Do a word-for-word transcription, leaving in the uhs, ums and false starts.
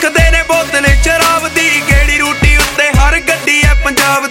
ਰੱਖਦੇ ਨੇ ਬੋਤਲ ਸ਼ਰਾਬ ਦੀ, ਕਿਹੜੀ ਰੂਟੀ ਉੱਤੇ ਹਰ ਗੱਡੀ ਐ ਪੰਜਾਬ